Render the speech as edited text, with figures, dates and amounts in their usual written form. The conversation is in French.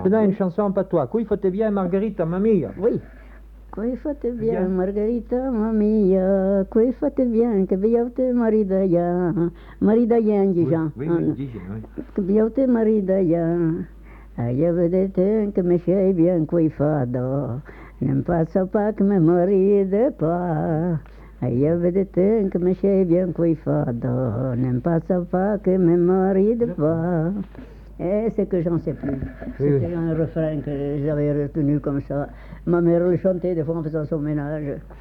Je donne une chanson en patois. Qui faut bien Margarita, mamie? Oui. Qui fate bien, Margarita, mamia, qui fate bien, que biaute maridaya, maridayan, Dijan. Oui, Dijan, oui. Que biaute maridaya, ayavete que me chie bien, qui fado, nem passa pas que me maride pas. Ayavete que me chie bien, qui fado, nem passa pas que me maride pas. Et c'est que j'en sais plus. C'était un refrain que j'avais retenu comme ça. Ma mère le chantait des fois en faisant son ménage.